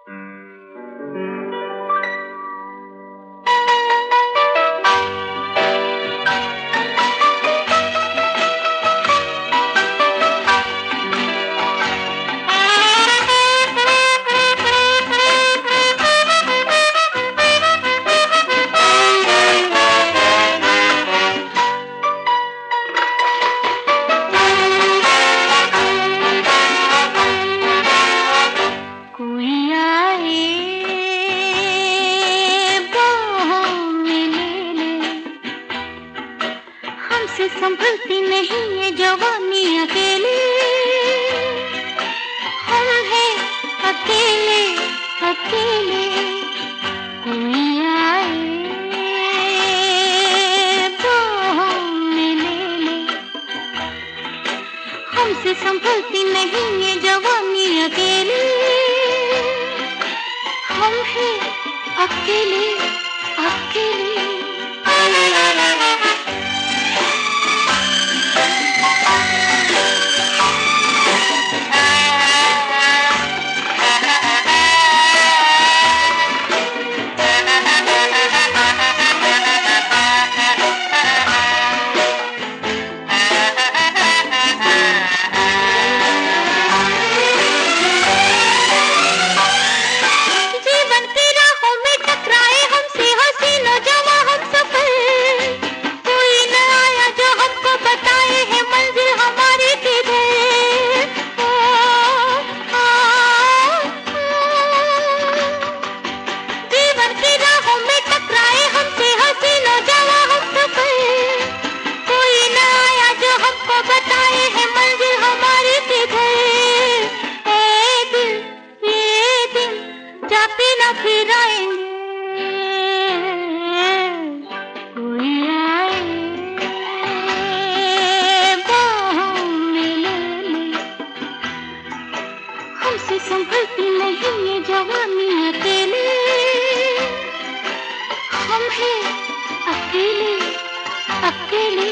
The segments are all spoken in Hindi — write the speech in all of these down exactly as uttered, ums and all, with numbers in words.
से संभलती नहीं ये जवानी अकेले, हम हैं अकेले अकेले। कोई आए तो हमें ले ले, हमसे संभलती नहीं ये जवानी अकेले, हम हैं अकेले अकेले। हमसे संभलती नहीं ये जवानी अकेले, हम हैं अकेले अकेले।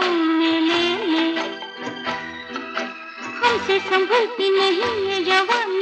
हमसे संभलती नहीं ये जवानी।